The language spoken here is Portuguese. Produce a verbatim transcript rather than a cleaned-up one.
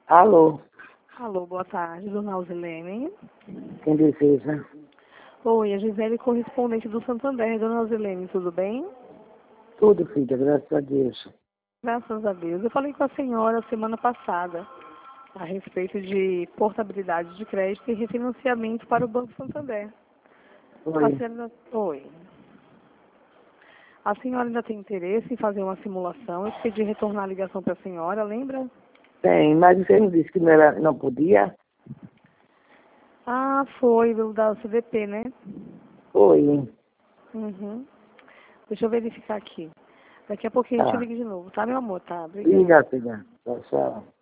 Alô, Alô, boa tarde, dona Alzilene. quem deseja? Oi, a Gisele, correspondente do Santander. Dona Alzilene, tudo bem? Tudo, filha, graças a Deus. Graças a Deus. Eu falei com a senhora semana passada a respeito de portabilidade de crédito e refinanciamento para o Banco Santander. A Oi. senhora... Oi. A senhora ainda tem interesse em fazer uma simulação? Eu pedi retornar a ligação para a senhora, lembra? Tem, mas você não disse que não, era, não podia? Ah, foi, do da C D P, né? Oi. Uhum. Deixa eu verificar aqui. Daqui a pouquinho eu te Tá. ligo de novo, tá, meu amor? Tá, obrigada. Liga, filha. Tchau, tchau.